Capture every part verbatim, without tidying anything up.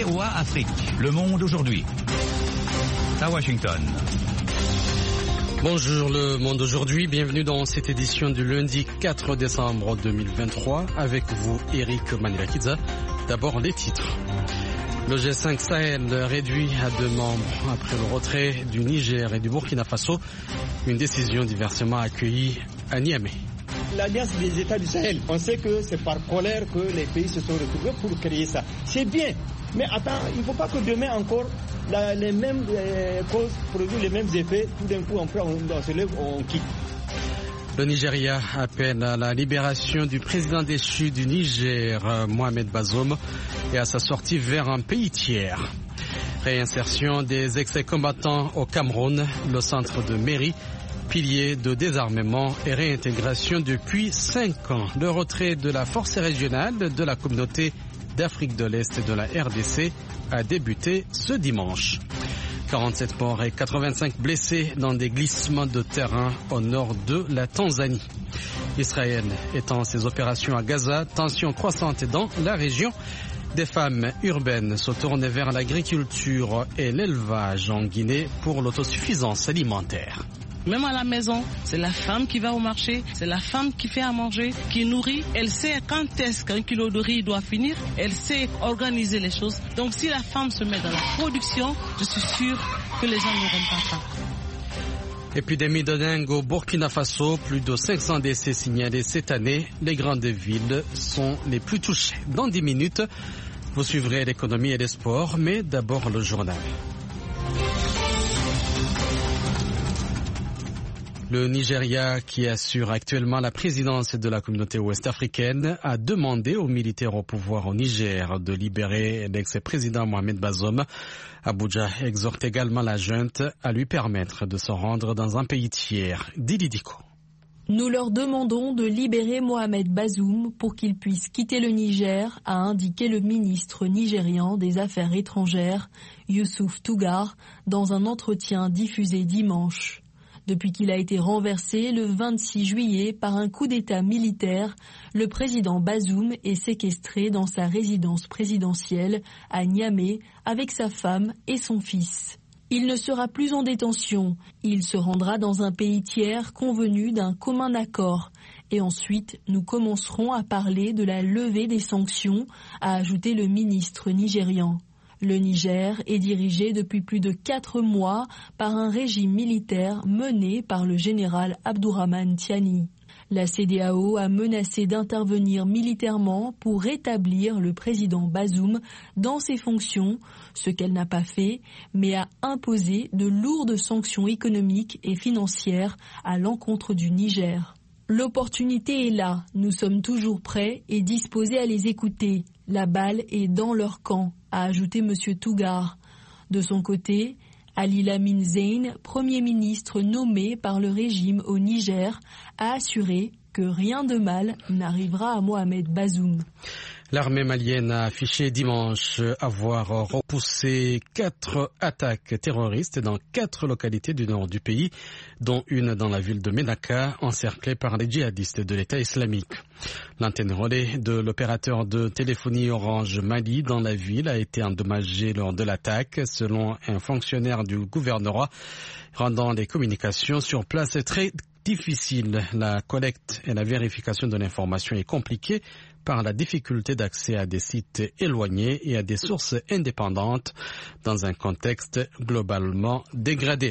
V O A Afrique, Le Monde aujourd'hui. À Washington. Bonjour Le Monde aujourd'hui, bienvenue dans cette édition du lundi quatre décembre deux mille vingt-trois. Avec vous, Eric Manilakidza. D'abord les titres. Le G cinq Sahel réduit à deux membres après le retrait du Niger et du Burkina Faso. Une décision diversement accueillie à Niamey. L'Alliance des États du Sahel, on sait que c'est par colère que les pays se sont retrouvés pour créer ça. C'est bien, mais attends, il ne faut pas que demain encore la, les mêmes euh, causes produisent les mêmes effets. Tout d'un coup, on, prend, on, on se lève, on quitte. Le Nigeria appelle à la libération du président déchu du Niger, Mohamed Bazoum, et à sa sortie vers un pays tiers. Réinsertion des ex-combattants au Cameroun, le centre de mairie, pilier de désarmement et réintégration depuis cinq ans. Le retrait de la force régionale de la communauté d'Afrique de l'Est et de la R D C a débuté ce dimanche. quarante-sept morts et quatre-vingt-cinq blessés dans des glissements de terrain au nord de la Tanzanie. Israël étend ses opérations à Gaza, tension croissante dans la région. Des femmes urbaines se tournent vers l'agriculture et l'élevage en Guinée pour l'autosuffisance alimentaire. Même à la maison, c'est la femme qui va au marché, c'est la femme qui fait à manger, qui nourrit. Elle sait quand est-ce qu'un kilo de riz doit finir, elle sait organiser les choses. Donc si la femme se met dans la production, je suis sûre que les gens n'auront pas faim. Épidémie de dengue au Burkina Faso, plus de cinq cents décès signalés cette année. Les grandes villes sont les plus touchées. Dans dix minutes, vous suivrez l'économie et les sports, mais d'abord le journal. Le Nigeria, qui assure actuellement la présidence de la communauté ouest-africaine, a demandé aux militaires au pouvoir au Niger de libérer l'ex-président Mohamed Bazoum. Abuja exhorte également la junte à lui permettre de se rendre dans un pays tiers. Dili Diko. Nous leur demandons de libérer Mohamed Bazoum pour qu'il puisse quitter le Niger, a indiqué le ministre nigérian des Affaires étrangères, Youssouf Tougar, dans un entretien diffusé dimanche. Depuis qu'il a été renversé le vingt-six juillet par un coup d'État militaire, le président Bazoum est séquestré dans sa résidence présidentielle à Niamey avec sa femme et son fils. Il ne sera plus en détention, il se rendra dans un pays tiers convenu d'un commun accord. Et ensuite, nous commencerons à parler de la levée des sanctions, a ajouté le ministre nigérian. Le Niger est dirigé depuis plus de quatre mois par un régime militaire mené par le général Abdourahmane Tiani. La C D A O a menacé d'intervenir militairement pour rétablir le président Bazoum dans ses fonctions, ce qu'elle n'a pas fait, mais a imposé de lourdes sanctions économiques et financières à l'encontre du Niger. L'opportunité est là, nous sommes toujours prêts et disposés à les écouter. La balle est dans leur camp, a ajouté M. Tougar. De son côté, Ali Lamine Zein, Premier ministre nommé par le régime au Niger, a assuré que rien de mal n'arrivera à Mohamed Bazoum. L'armée malienne a affiché dimanche avoir repoussé quatre attaques terroristes dans quatre localités du nord du pays, dont une dans la ville de Ménaka, encerclée par les djihadistes de l'État islamique. L'antenne relais de l'opérateur de téléphonie Orange Mali dans la ville a été endommagée lors de l'attaque, selon un fonctionnaire du gouvernorat, rendant les communications sur place très difficiles. La collecte et la vérification de l'information est compliquée par la difficulté d'accès à des sites éloignés et à des sources indépendantes dans un contexte globalement dégradé.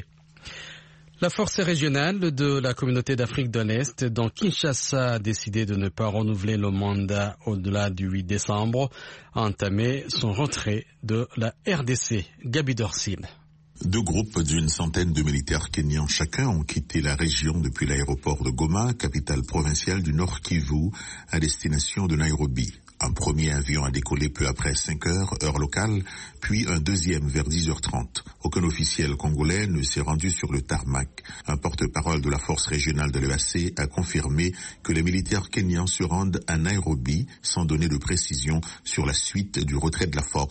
La force régionale de la communauté d'Afrique de l'Est, dont Kinshasa a décidé de ne pas renouveler le mandat au-delà du huit décembre, a entamé son retrait de la R D C. Gabi Dorsine. Deux groupes d'une centaine de militaires kenyans chacun ont quitté la région depuis l'aéroport de Goma, capitale provinciale du Nord Kivu, à destination de Nairobi. Un premier avion a décollé peu après cinq heures, heure locale, puis un deuxième vers dix heures trente. Aucun officiel congolais ne s'est rendu sur le tarmac. Un porte-parole de la force régionale de l'E A C a confirmé que les militaires kenyans se rendent à Nairobi sans donner de précision sur la suite du retrait de la force.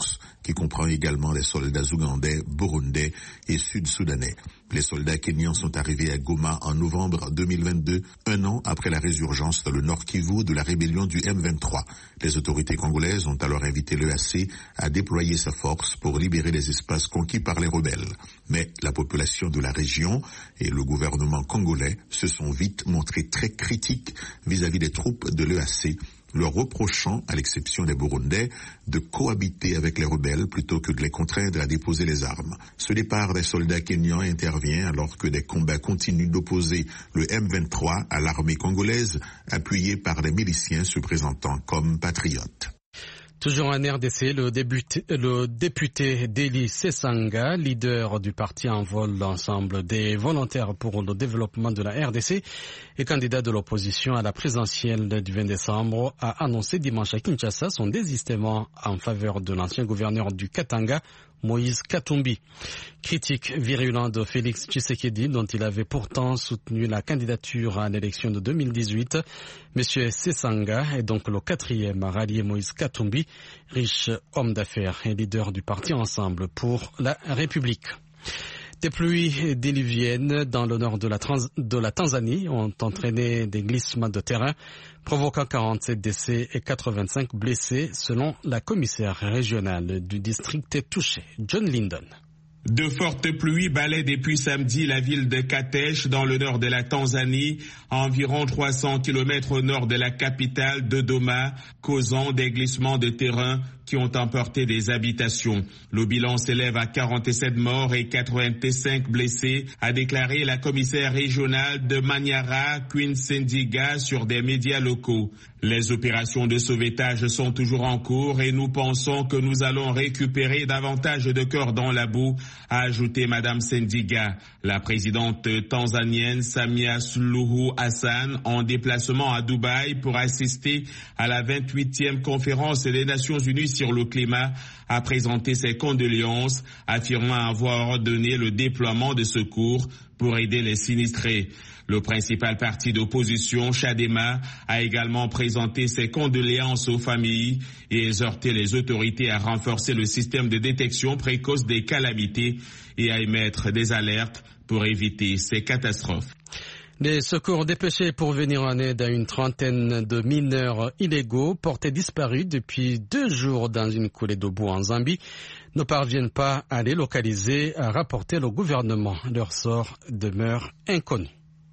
qui comprend également les soldats ougandais, burundais et sud-soudanais. Les soldats kenyans sont arrivés à Goma en novembre deux mille vingt-deux, un an après la résurgence dans le Nord Kivu de la rébellion du M vingt-trois. Les autorités congolaises ont alors invité l'E A C à déployer sa force pour libérer les espaces conquis par les rebelles. Mais la population de la région et le gouvernement congolais se sont vite montrés très critiques vis-à-vis des troupes de l'E A C, leur reprochant, à l'exception des Burundais, de cohabiter avec les rebelles plutôt que de les contraindre à déposer les armes. Ce départ des soldats kenyans intervient alors que des combats continuent d'opposer le M vingt-trois à l'armée congolaise, appuyée par des miliciens se présentant comme patriotes. Toujours en R D C, le, débuté, le député Deli Sesanga, leader du parti Envol, l'ensemble des volontaires pour le développement de la R D C et candidat de l'opposition à la présidentielle du vingt décembre, a annoncé dimanche à Kinshasa son désistement en faveur de l'ancien gouverneur du Katanga, Moïse Katumbi. Critique virulent de Félix Tshisekedi, dont il avait pourtant soutenu la candidature à l'élection de deux mille dix-huit. Monsieur Sesanga est donc le quatrième à rallier Moïse Katumbi, riche homme d'affaires et leader du parti Ensemble pour la République. Des pluies diluviennes dans le nord de la, trans- de la Tanzanie ont entraîné des glissements de terrain, provoquant quarante-sept décès et quatre-vingt-cinq blessés, selon la commissaire régionale du district touché, John Lyndon. De fortes pluies balaient depuis samedi la ville de Katesh dans le nord de la Tanzanie, à environ trois cents kilomètres au nord de la capitale Dodoma, causant des glissements de terrain qui ont emporté des habitations. Le bilan s'élève à quarante-sept morts et quatre-vingt-cinq blessés, a déclaré la commissaire régionale de Manyara, Queen Sendiga, sur des médias locaux. Les opérations de sauvetage sont toujours en cours et nous pensons que nous allons récupérer davantage de corps dans la boue, a ajouté Madame Sendiga. La présidente tanzanienne Samia Suluhu Hassan, en déplacement à Dubaï pour assister à la vingt-huitième conférence des Nations Unies sur le climat, a présenté ses condoléances, affirmant avoir ordonné le déploiement de secours pour aider les sinistrés. Le principal parti d'opposition, Chadema, a également présenté ses condoléances aux familles et exhorté les autorités à renforcer le système de détection précoce des calamités et à émettre des alertes pour éviter ces catastrophes. Les secours dépêchés pour venir en aide à une trentaine de mineurs illégaux portés disparus depuis deux jours dans une coulée de boue en Zambie ne parviennent pas à les localiser, a rapporté le gouvernement. Leur sort demeure inconnu.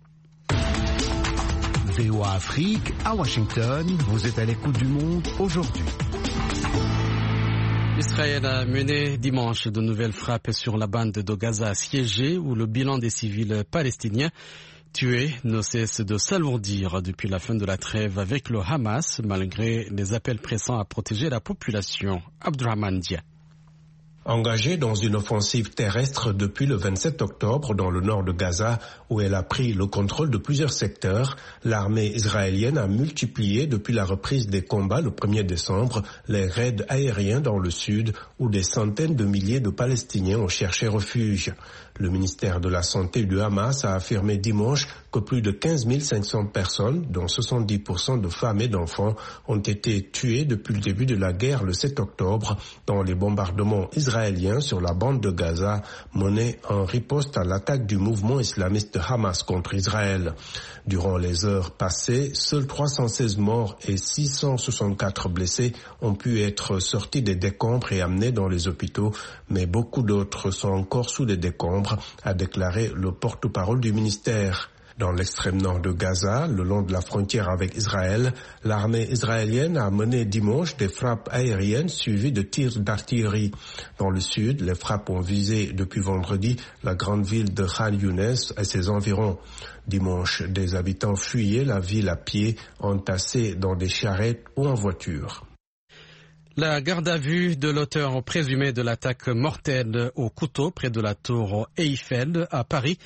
V O A Afrique, à Washington, vous êtes à l'écoute du monde aujourd'hui. Israël a mené dimanche de nouvelles frappes sur la bande de Gaza assiégée où le bilan des civils palestiniens tués ne cesse de s'alourdir depuis la fin de la trêve avec le Hamas, malgré les appels pressants à protéger la population. Abdurrahman Dia. Engagée dans une offensive terrestre depuis le vingt-sept octobre dans le nord de Gaza, où elle a pris le contrôle de plusieurs secteurs, l'armée israélienne a multiplié depuis la reprise des combats le premier décembre les raids aériens dans le sud, où des centaines de milliers de Palestiniens ont cherché refuge. Le ministère de la Santé du Hamas a affirmé dimanche que plus de quinze mille cinq cents personnes, dont soixante-dix pour cent de femmes et d'enfants, ont été tuées depuis le début de la guerre le sept octobre dans les bombardements israéliens sur la bande de Gaza menés en riposte à l'attaque du mouvement islamiste Hamas contre Israël. Durant les heures passées, seuls trois cent seize morts et six cent soixante-quatre blessés ont pu être sortis des décombres et amenés dans les hôpitaux, mais beaucoup d'autres sont encore sous les décombres, a déclaré le porte-parole du ministère. Dans l'extrême nord de Gaza, le long de la frontière avec Israël, l'armée israélienne a mené dimanche des frappes aériennes suivies de tirs d'artillerie. Dans le sud, les frappes ont visé depuis vendredi la grande ville de Khan Younes et ses environs. Dimanche, des habitants fuyaient la ville à pied, entassés dans des charrettes ou en voiture. La garde à vue de l'auteur présumé de l'attaque mortelle au couteau près de la tour Eiffel à Paris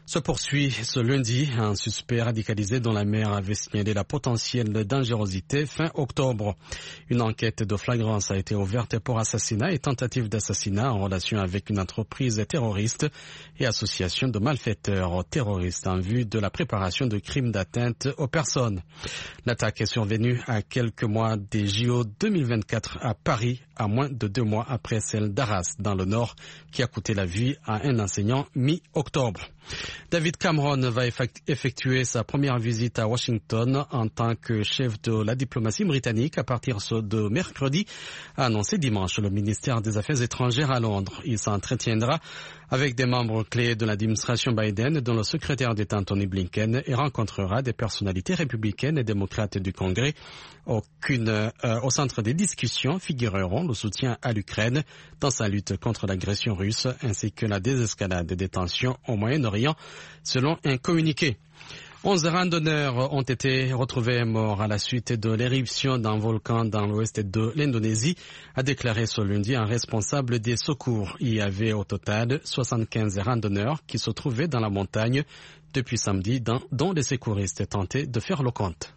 Se poursuit ce lundi. Un suspect radicalisé dont la mère avait signalé la potentielle dangerosité fin octobre. Une enquête de flagrance a été ouverte pour assassinat et tentative d'assassinat en relation avec une entreprise terroriste et association de malfaiteurs terroristes en vue de la préparation de crimes d'atteinte aux personnes. L'attaque est survenue à quelques mois des J O deux mille vingt-quatre à Paris, à moins de deux mois après celle d'Arras dans le Nord, qui a coûté la vie à un enseignant mi-octobre. David Cameron va effectuer sa première visite à Washington en tant que chef de la diplomatie britannique à partir de mercredi, a annoncé dimanche le ministère des Affaires étrangères à Londres. Il s'entretiendra avec des membres clés de l'administration Biden, dont le secrétaire d'État Anthony Blinken, et rencontrera des personnalités républicaines et démocrates du Congrès. Aucune, euh, au centre des discussions figureront le soutien à l'Ukraine dans sa lutte contre l'agression russe ainsi que la désescalade des tensions au Moyen-Orient, selon un communiqué. Onze randonneurs ont été retrouvés morts à la suite de l'éruption d'un volcan dans l'ouest de l'Indonésie, a déclaré ce lundi un responsable des secours. Il y avait au total soixante-quinze randonneurs qui se trouvaient dans la montagne depuis samedi, dans, dont les secouristes tentaient de faire le compte.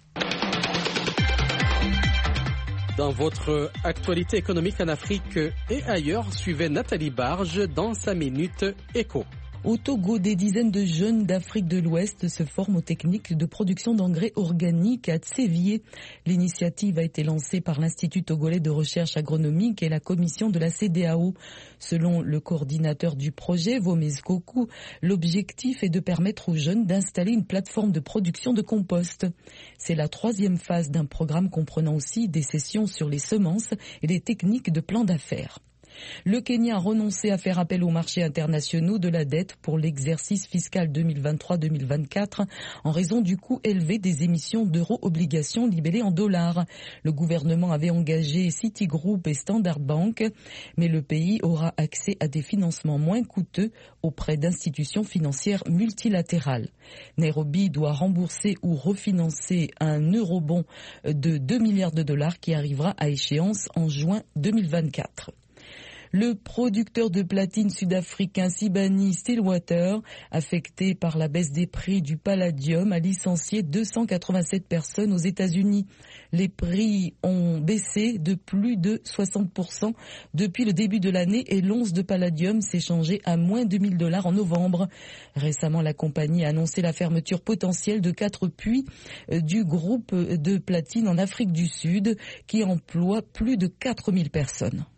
Dans votre actualité économique en Afrique et ailleurs, suivez Nathalie Barge dans sa Minute Éco. Au Togo, des dizaines de jeunes d'Afrique de l'Ouest se forment aux techniques de production d'engrais organiques à Tsévié. L'initiative a été lancée par l'Institut togolais de recherche agronomique et la commission de la C D A O. Selon le coordinateur du projet, Vomez Koku, l'objectif est de permettre aux jeunes d'installer une plateforme de production de compost. C'est la troisième phase d'un programme comprenant aussi des sessions sur les semences et des techniques de plan d'affaires. Le Kenya a renoncé à faire appel aux marchés internationaux de la dette pour l'exercice fiscal deux mille vingt-trois deux mille vingt-quatre en raison du coût élevé des émissions d'euro-obligations libellées en dollars. Le gouvernement avait engagé Citigroup et Standard Bank, mais le pays aura accès à des financements moins coûteux auprès d'institutions financières multilatérales. Nairobi doit rembourser ou refinancer un eurobond de deux milliards de dollars qui arrivera à échéance en juin deux mille vingt-quatre. Le producteur de platine sud-africain Sibanye Stillwater, affecté par la baisse des prix du palladium, a licencié deux cent quatre-vingt-sept personnes aux États-Unis. Les prix ont baissé de plus de soixante pour cent depuis le début de l'année et l'once de palladium s'est changé à moins deux mille dollars en novembre. Récemment, la compagnie a annoncé la fermeture potentielle de quatre puits du groupe de platine en Afrique du Sud qui emploie plus de quatre mille personnes.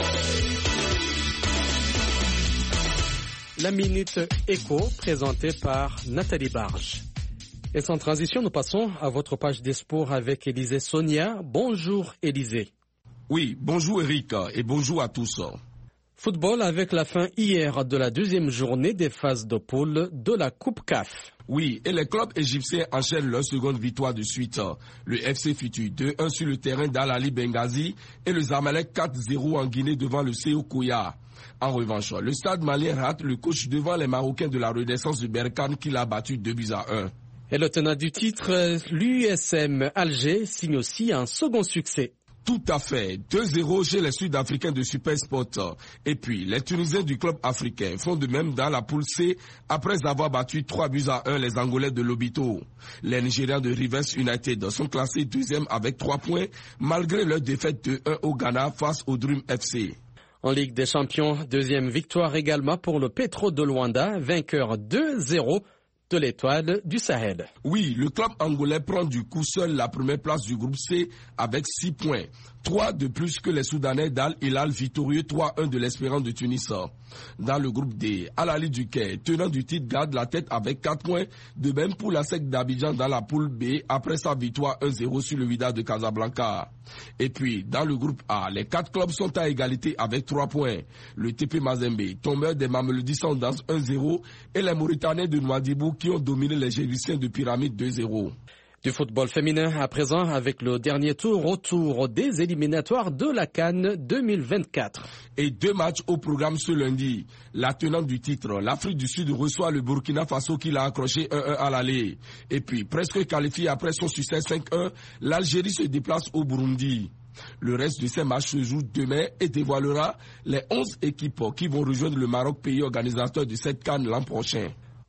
La Minute Éco, présentée par Nathalie Barge. Et sans transition, nous passons à votre page des sports avec Élisée Sonia. Bonjour Élisée. Oui, bonjour Eric et bonjour à tous. Football avec la fin hier de la deuxième journée des phases de poule de la Coupe C A F. Oui, et les clubs égyptiens enchaînent leur seconde victoire de suite. Le F C Futur deux un sur le terrain d'Al-Ali Benghazi et le Zamalek quatre zéro en Guinée devant le C O Koya. En revanche, le stade malien rate le coach devant les Marocains de la Renaissance de Berkane qui l'a battu deux buts à un. Et le tenant du titre, l'U S M Alger, signe aussi un second succès. Tout à fait, deux zéro chez les Sud-Africains de Supersport. Et puis, les Tunisiens du club africain font de même dans la poule C après avoir battu trois buts à un les Angolais de Lobito. Les Nigérians de Rivers United sont classés deuxième avec trois points malgré leur défaite de un au Ghana face au Dream F C. En Ligue des Champions, deuxième victoire également pour le Petro de Luanda, vainqueur deux zéro de l'Étoile du Sahel. Oui, le club angolais prend du coup seul la première place du groupe C avec six points. Trois de plus que les Soudanais d'Al Hilal victorieux trois un de l'Espérance de Tunis. Dans le groupe D, Al-Ali du Caire, tenant du titre, garde la tête avec quatre points. De même pour la S E C d'Abidjan dans la poule B après sa victoire un zéro sur le Wydad de Casablanca. Et puis, dans le groupe A, les quatre clubs sont à égalité avec trois points. Le T P Mazembe, tombeur des Mamelodi Sundowns un zéro et les Mauritaniens de Nouadhibou qui ont dominé les Géviciens de Pyramide deux zéro. Du football féminin à présent avec le dernier tour retour des éliminatoires de la CAN deux mille vingt-quatre. Et deux matchs au programme ce lundi. La tenante du titre, l'Afrique du Sud reçoit le Burkina Faso qui l'a accroché un un à l'aller. Et puis presque qualifié après son succès cinq un, l'Algérie se déplace au Burundi. Le reste de ces matchs se joue demain et dévoilera les onze équipes qui vont rejoindre le Maroc, pays organisateur de cette CAN l'an prochain.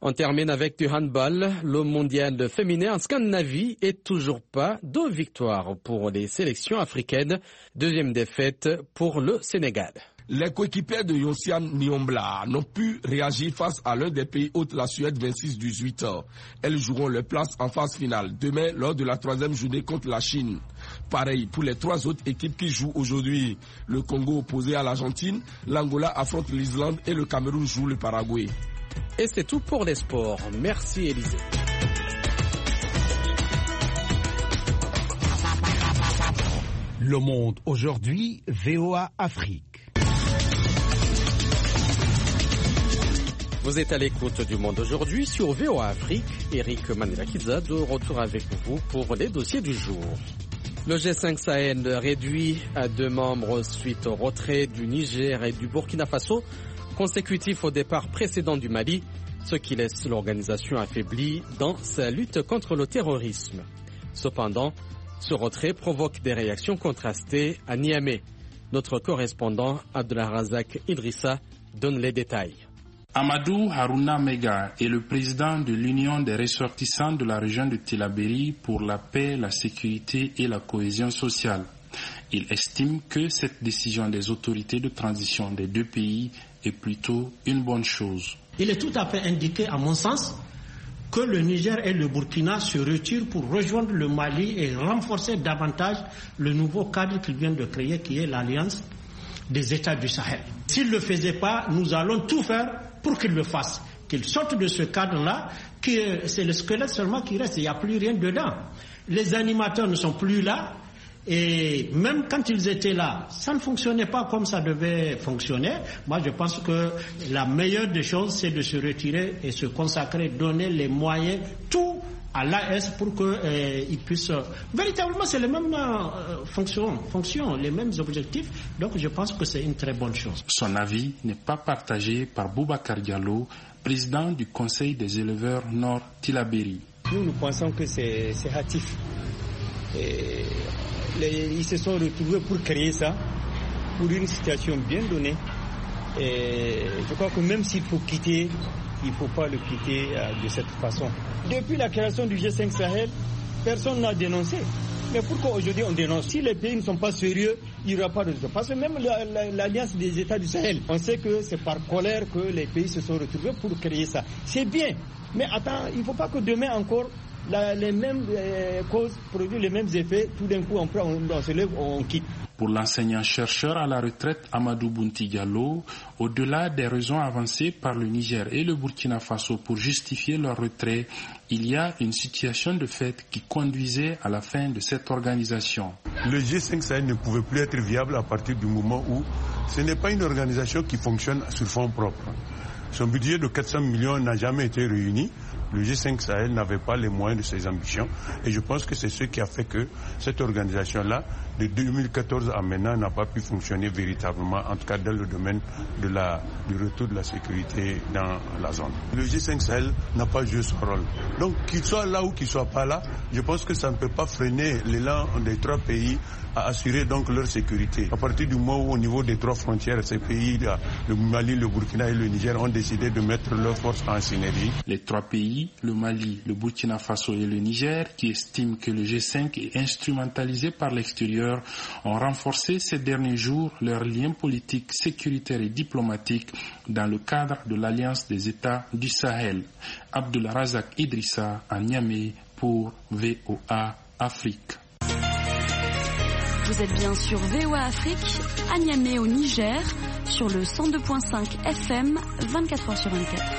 On termine avec du handball. Le mondial féminin en Scandinavie est toujours pas de victoire pour les sélections africaines. Deuxième défaite pour le Sénégal. Les coéquipiers de Yossian Niombla n'ont pu réagir face à l'un des pays hôtes, la Suède, vingt-six dix-huit. Elles joueront leur place en phase finale demain lors de la troisième journée contre la Chine. Pareil pour les trois autres équipes qui jouent aujourd'hui. Le Congo opposé à l'Argentine, l'Angola affronte l'Islande et le Cameroun joue le Paraguay. Et c'est tout pour les sports. Merci Élisée. Le Monde aujourd'hui, V O A Afrique. Vous êtes à l'écoute du Monde aujourd'hui sur V O A Afrique. Eric Manelakiza de retour avec vous pour les dossiers du jour. Le G cinq Sahel réduit à deux membres suite au retrait du Niger et du Burkina Faso, consécutif au départ précédent du Mali, ce qui laisse l'organisation affaiblie dans sa lutte contre le terrorisme. Cependant, ce retrait provoque des réactions contrastées à Niamey. Notre correspondant Abdelrazak Idrissa donne les détails. Amadou Harouna Mega est le président de l'Union des ressortissants de la région de Tillabéri pour la paix, la sécurité et la cohésion sociale. Il estime que cette décision des autorités de transition des deux pays est plutôt une bonne chose. Il est tout à fait indiqué, à mon sens, que le Niger et le Burkina se retirent pour rejoindre le Mali et renforcer davantage le nouveau cadre qu'ils viennent de créer, qui est l'Alliance des États du Sahel. S'ils ne le faisaient pas, nous allons tout faire pour qu'ils le fassent. Qu'ils sortent de ce cadre-là, que c'est le squelette seulement qui reste, il n'y a plus rien dedans. Les animateurs ne sont plus là. Et même quand ils étaient là, ça ne fonctionnait pas comme ça devait fonctionner. Moi, je pense que la meilleure des choses, c'est de se retirer et se consacrer, donner les moyens, tout à l'A S pour qu'ils euh, puissent... Euh, véritablement, c'est les mêmes euh, fonctions, fonctions, les mêmes objectifs. Donc, je pense que c'est une très bonne chose. Son avis n'est pas partagé par Boubacar Diallo, président du Conseil des éleveurs Nord Tillabéri. Nous, nous pensons que c'est, c'est hâtif. Et les, ils se sont retrouvés pour créer ça, pour une situation bien donnée. Et je crois que même s'il faut quitter, il ne faut pas le quitter euh, de cette façon. Depuis la création du G cinq Sahel, personne n'a dénoncé. Mais pourquoi aujourd'hui on dénonce? Si les pays ne sont pas sérieux, il n'y aura pas de résultat. Parce que même la, la, l'Alliance des États du Sahel, on sait que c'est par colère que les pays se sont retrouvés pour créer ça. C'est bien, mais attends, il ne faut pas que demain encore la, les mêmes euh, causes produisent les mêmes effets. Tout d'un coup, on, prend, on, on se lève, on quitte. Pour l'enseignant-chercheur à la retraite Amadou Bounti Diallo, au-delà des raisons avancées par le Niger et le Burkina Faso pour justifier leur retrait, il y a une situation de fait qui conduisait à la fin de cette organisation. Le G cinq Sahel ne pouvait plus être viable à partir du moment où ce n'est pas une organisation qui fonctionne sur fonds propres. Son budget de quatre cents millions n'a jamais été réuni. Le G cinq Sahel n'avait pas les moyens de ses ambitions. Et je pense que c'est ce qui a fait que cette organisation-là, de deux mille quatorze à maintenant, n'a pas pu fonctionner véritablement, en tout cas dans le domaine de la, du retour de la sécurité dans la zone. Le G cinq Sahel n'a pas joué son rôle. Donc qu'il soit là ou qu'il soit pas là, je pense que ça ne peut pas freiner l'élan des trois pays à assurer donc leur sécurité. À partir du moment où au niveau des trois frontières, ces pays, le Mali, le Burkina et le Niger, ont décidé de mettre leurs forces en synergie. Les trois pays, le Mali, le Burkina Faso et le Niger, qui estiment que le G cinq est instrumentalisé par l'extérieur, ont renforcé ces derniers jours leurs liens politiques, sécuritaires et diplomatiques dans le cadre de l'Alliance des États du Sahel. Abdelrazak Idrissa à Niamey pour V O A Afrique. Vous êtes bien sur V O A Afrique, à Niamey au Niger, sur le cent deux virgule cinq F M, vingt-quatre heures sur vingt-quatre.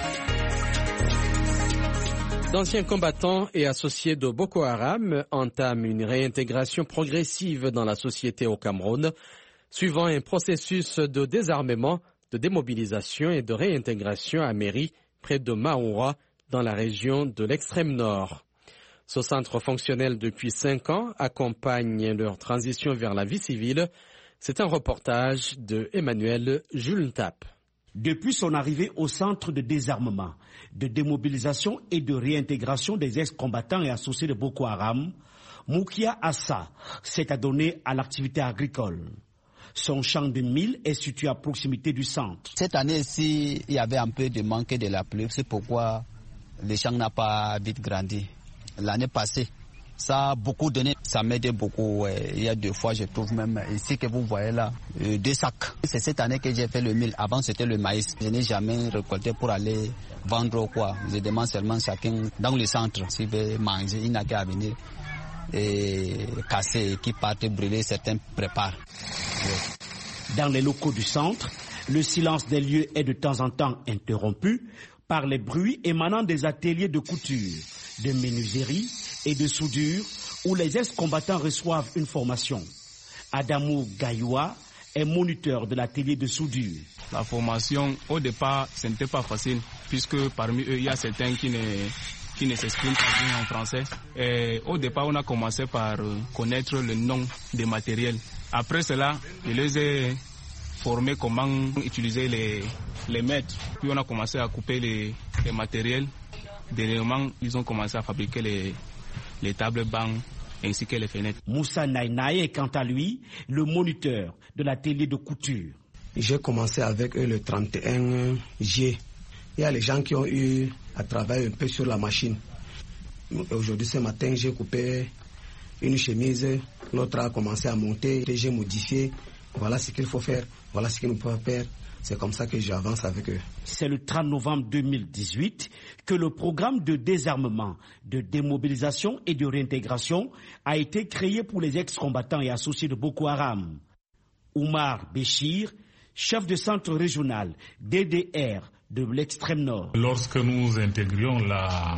D'anciens combattants et associés de Boko Haram entament une réintégration progressive dans la société au Cameroun, suivant un processus de désarmement, de démobilisation et de réintégration à Méry, près de Maoura, dans la région de l'extrême nord. Ce centre fonctionnel depuis cinq ans accompagne leur transition vers la vie civile. C'est un reportage de Emmanuel Jultap. Depuis son arrivée au centre de désarmement, de démobilisation et de réintégration des ex-combattants et associés de Boko Haram, Moukia Assa s'est adonné à l'activité agricole. Son champ de mil est situé à proximité du centre. Cette année-ci, il y avait un peu de manque de la pluie, c'est pourquoi le champ n'a pas vite grandi. L'année passée, ça a beaucoup donné, ça m'aide beaucoup. Il y a deux fois, je trouve même ici que vous voyez là, deux sacs. C'est cette année que j'ai fait le mil. Avant, c'était le maïs. Je n'ai jamais récolté pour aller vendre ou quoi. Je demande seulement chacun dans le centre s'il veut manger, il n'a qu'à venir et casser, qui partent brûler, certains préparent. Dans les locaux du centre, le silence des lieux est de temps en temps interrompu par les bruits émanant des ateliers de couture, de menuiserie et de soudure où les ex-combattants reçoivent une formation. Adamou Gayoua est moniteur de l'atelier de soudure. La formation, au départ, ce n'était pas facile, puisque parmi eux, il y a certains qui ne, qui ne s'expriment pas bien en français. Et au départ, on a commencé par connaître le nom des matériels. Après cela, je les ai formés comment utiliser les, les mètres. Puis on a commencé à couper les, les matériels. Dernièrement, ils ont commencé à fabriquer les, les tables bancs ainsi que les fenêtres. Moussa Naïnaï est quant à lui le moniteur de l'atelier de couture. J'ai commencé avec eux le trente et un juillet. Il y a les gens qui ont eu à travailler un peu sur la machine. Aujourd'hui, ce matin, j'ai coupé une chemise, l'autre a commencé à monter, j'ai modifié. Voilà ce qu'il faut faire, voilà ce qu'il ne peut pas faire. C'est comme ça que j'avance avec eux. C'est le trente novembre deux mille dix-huit que le programme de désarmement, de démobilisation et de réintégration a été créé pour les ex-combattants et associés de Boko Haram. Oumar Béchir, chef de centre régional D D R de l'extrême nord. Lorsque nous intégrions la,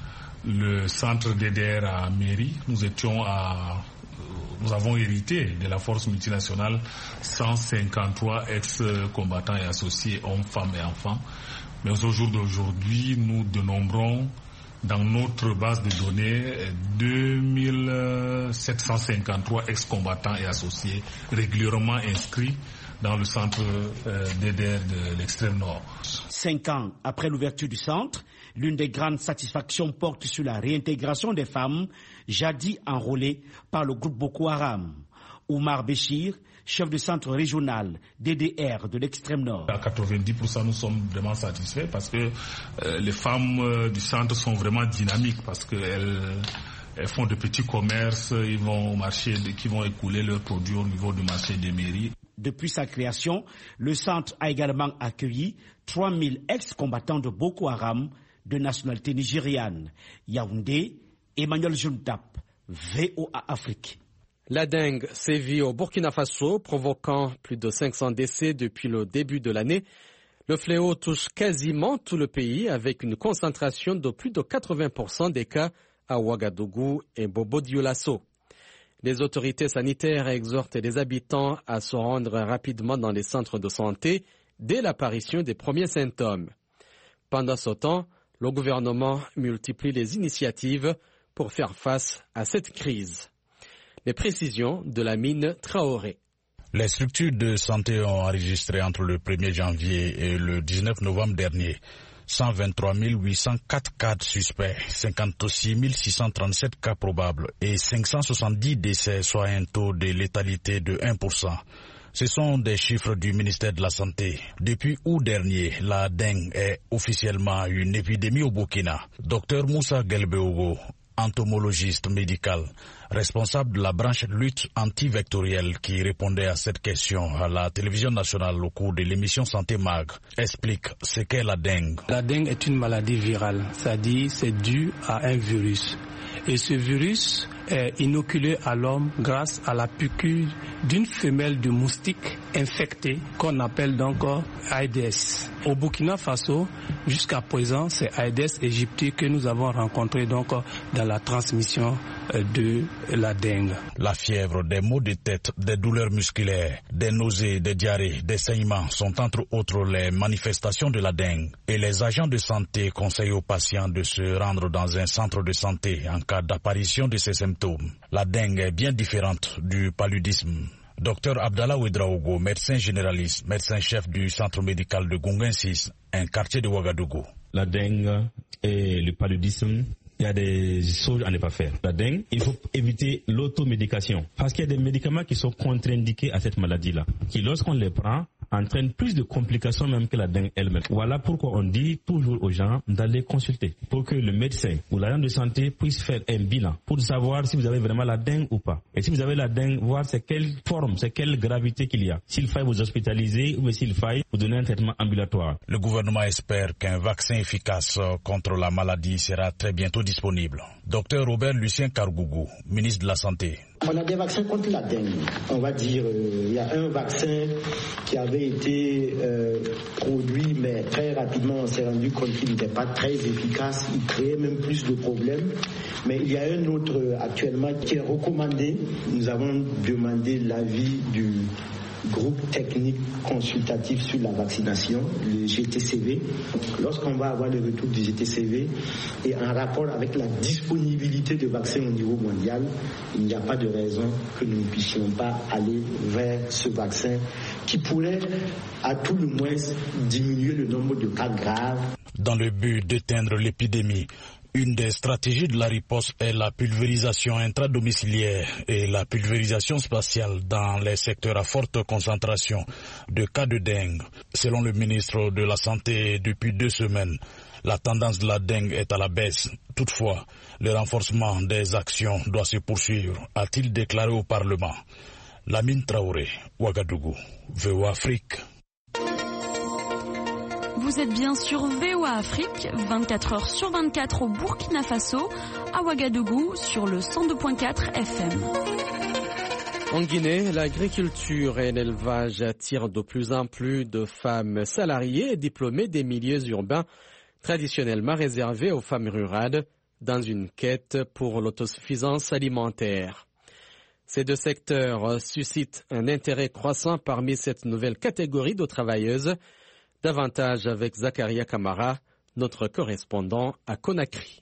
le centre D D R à Méry, nous étions à... Nous avons hérité de la force multinationale cent cinquante-trois ex-combattants et associés, hommes, femmes et enfants. Mais au jour d'aujourd'hui, nous dénombrons dans notre base de données deux mille sept cent cinquante-trois ex-combattants et associés régulièrement inscrits dans le centre euh, D D R de l'extrême nord. Cinq ans après l'ouverture du centre, l'une des grandes satisfactions porte sur la réintégration des femmes jadis enrôlées par le groupe Boko Haram. Oumar Béchir, chef de centre régional D D R de l'extrême nord. À quatre-vingt-dix pour cent, nous sommes vraiment satisfaits parce que euh, les femmes euh, du centre sont vraiment dynamiques parce qu'elles elles font de petits commerces, ils vont au marché, qui vont écouler leurs produits au niveau du marché des mairies. Depuis sa création, le centre a également accueilli trois mille ex-combattants de Boko Haram de nationalité nigériane. Yaoundé, Emmanuel Juntap, V O A Afrique. La dengue sévit au Burkina Faso, provoquant plus de cinq cents décès depuis le début de l'année. Le fléau touche quasiment tout le pays avec une concentration de plus de quatre-vingts pour cent des cas à Ouagadougou et Bobo-Dioulasso. Les autorités sanitaires exhortent les habitants à se rendre rapidement dans les centres de santé dès l'apparition des premiers symptômes. Pendant ce temps, le gouvernement multiplie les initiatives pour faire face à cette crise. Les précisions de la mine Traoré. Les structures de santé ont enregistré entre le premier janvier et le dix-neuf novembre dernier cent vingt-trois mille huit cent quatre cas suspects, cinquante-six mille six cent trente-sept cas probables et cinq cent soixante-dix décès, soit un taux de létalité de un pour cent. Ce sont des chiffres du ministère de la Santé. Depuis août dernier, la dengue est officiellement une épidémie au Burkina. Docteur Moussa Gelbeogo, entomologiste médical, responsable de la branche lutte antivectorielle qui répondait à cette question à la télévision nationale au cours de l'émission Santé Mag, explique ce qu'est la dengue. La dengue est une maladie virale, c'est-à-dire c'est dû à un virus. Et ce virus est inoculé à l'homme grâce à la piqûre d'une femelle de moustique infectée qu'on appelle donc Aedes. Au Burkina Faso, jusqu'à présent, c'est Aedes aegypti que nous avons rencontré donc dans la transmission de la dengue. La fièvre, des maux de tête, des douleurs musculaires, des nausées, des diarrhées, des saignements sont entre autres les manifestations de la dengue. Et les agents de santé conseillent aux patients de se rendre dans un centre de santé en cas d'apparition de ces symptômes. La dengue est bien différente du paludisme. Docteur Abdallah Ouedraogo, médecin généraliste, médecin-chef du centre médical de Gungensis, un quartier de Ouagadougou. La dengue et le paludisme, il y a des choses à ne pas faire. La dengue, il faut éviter l'automédication parce qu'il y a des médicaments qui sont contre-indiqués à cette maladie-là, qui lorsqu'on les prend, entraîne plus de complications même que la dengue elle-même. Voilà pourquoi on dit toujours aux gens d'aller consulter pour que le médecin ou l'agent de santé puisse faire un bilan pour savoir si vous avez vraiment la dengue ou pas. Et si vous avez la dengue, voir c'est quelle forme, c'est quelle gravité qu'il y a. S'il faille vous hospitaliser ou s'il faille vous donner un traitement ambulatoire. Le gouvernement espère qu'un vaccin efficace contre la maladie sera très bientôt disponible. Docteur Robert Lucien Kargougou, ministre de la Santé. On a des vaccins contre la dengue. On va dire, euh, il y a un vaccin qui avait été euh, produit, mais très rapidement on s'est rendu compte qu'il n'était pas très efficace. Il créait même plus de problèmes. Mais il y a un autre euh, actuellement qui est recommandé. Nous avons demandé l'avis du groupe technique consultatif sur la vaccination, le G T C V. Lorsqu'on va avoir le retour du G T C V et en rapport avec la disponibilité de vaccins au niveau mondial, il n'y a pas de raison que nous ne puissions pas aller vers ce vaccin qui pourrait à tout le moins diminuer le nombre de cas graves. Dans le but d'éteindre l'épidémie, une des stratégies de la riposte est la pulvérisation intradomiciliaire et la pulvérisation spatiale dans les secteurs à forte concentration de cas de dengue. Selon le ministre de la Santé, depuis deux semaines, la tendance de la dengue est à la baisse. Toutefois, le renforcement des actions doit se poursuivre, a-t-il déclaré au Parlement. Lamine Traoré, Ouagadougou, V O A Afrique. Vous êtes bien sur V O A Afrique, vingt-quatre heures sur vingt-quatre au Burkina Faso, à Ouagadougou sur le cent deux virgule quatre F M. En Guinée, l'agriculture et l'élevage attirent de plus en plus de femmes salariées et diplômées des milieux urbains traditionnellement réservés aux femmes rurales dans une quête pour l'autosuffisance alimentaire. Ces deux secteurs suscitent un intérêt croissant parmi cette nouvelle catégorie de travailleuses. Davantage avec Zakaria Kamara, notre correspondant à Conakry.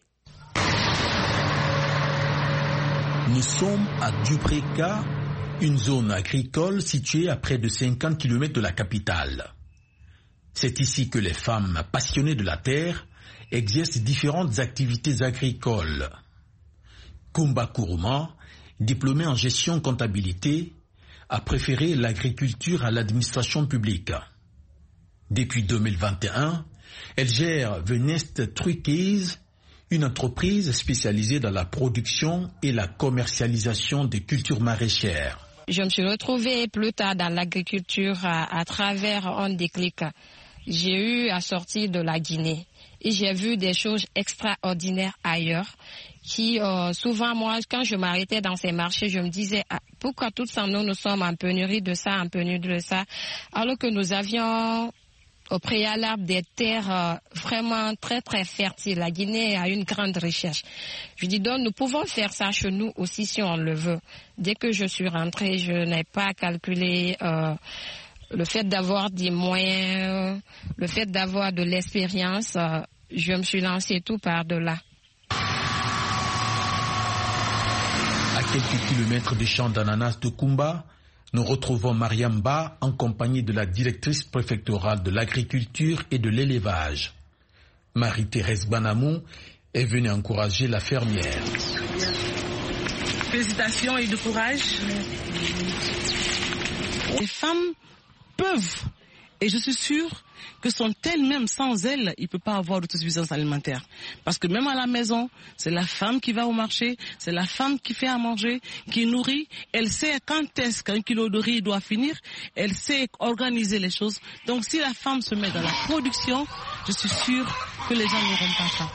Nous sommes à Dubreka, une zone agricole située à près de cinquante kilomètres de la capitale. C'est ici que les femmes passionnées de la terre exercent différentes activités agricoles. Kumba Kourouma, diplômée en gestion comptabilité, a préféré l'agriculture à l'administration publique. Depuis deux mille vingt et un, elle gère The Nest Truckies, une entreprise spécialisée dans la production et la commercialisation des cultures maraîchères. Je me suis retrouvée plus tard dans l'agriculture à, à travers un déclic. J'ai eu à sortir de la Guinée et j'ai vu des choses extraordinaires ailleurs qui, euh, souvent, moi, quand je m'arrêtais dans ces marchés, je me disais, ah, pourquoi tous nous, nous sommes en pénurie de ça, en pénurie de ça, alors que nous avions au préalable des terres euh, vraiment très très fertiles. La Guinée a une grande recherche. Je dis donc nous pouvons faire ça chez nous aussi si on le veut. Dès que je suis rentrée, je n'ai pas calculé euh, le fait d'avoir des moyens, le fait d'avoir de l'expérience. Euh, je me suis lancée tout par de là. À quelques kilomètres des champs d'ananas de Kumba, nous retrouvons Mariam Ba en compagnie de la directrice préfectorale de l'agriculture et de l'élevage. Marie-Thérèse Banamou est venue encourager la fermière. Félicitations et de courage. Les femmes peuvent, et je suis sûre que sont elles-mêmes, sans elles, il ne peut pas avoir d'autosuffisance alimentaire. Parce que même à la maison, c'est la femme qui va au marché, c'est la femme qui fait à manger, qui nourrit. Elle sait quand est-ce qu'un kilo de riz doit finir, elle sait organiser les choses. Donc si la femme se met dans la production, je suis sûre que les gens n'auront pas ça.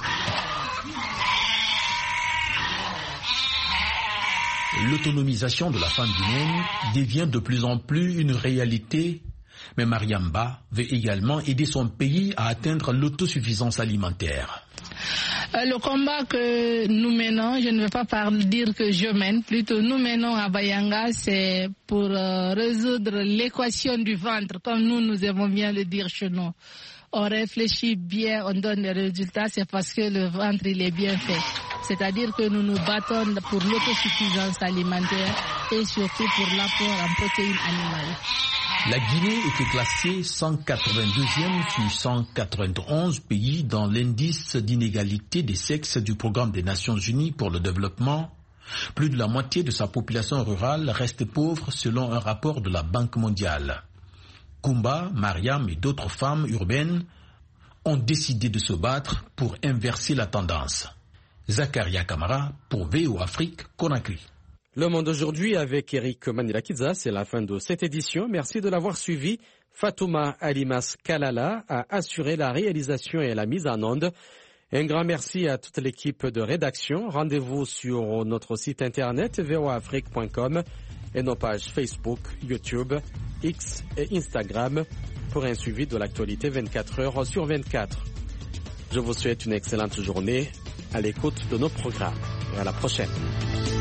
L'autonomisation de la femme guinéenne devient de plus en plus une réalité. Mais Mariam Ba veut également aider son pays à atteindre l'autosuffisance alimentaire. Le combat que nous menons, je ne veux pas parler, dire que je mène, plutôt nous menons à Bayanga, c'est pour euh, résoudre l'équation du ventre, comme nous, nous aimons bien le dire chez nous. On réfléchit bien, on donne des résultats, c'est parce que le ventre il est bien fait. C'est-à-dire que nous nous battons pour l'autosuffisance alimentaire et surtout pour l'apport en protéines animales. La Guinée était classée cent quatre-vingt-deuxième sur cent quatre-vingt-onze pays dans l'indice d'inégalité des sexes du Programme des Nations Unies pour le développement. Plus de la moitié de sa population rurale reste pauvre selon un rapport de la Banque mondiale. Kumba, Mariam et d'autres femmes urbaines ont décidé de se battre pour inverser la tendance. Zakaria Kamara pour V O Afrique, Conakry. Le Monde aujourd'hui avec Eric Manilakidza, c'est la fin de cette édition. Merci de l'avoir suivi. Fatouma Alimas Kalala a assuré la réalisation et la mise en onde. Un grand merci à toute l'équipe de rédaction. Rendez-vous sur notre site internet v o afrique point com et nos pages Facebook, YouTube, X et Instagram pour un suivi de l'actualité vingt-quatre heures sur vingt-quatre. Je vous souhaite une excellente journée à l'écoute de nos programmes et à la prochaine.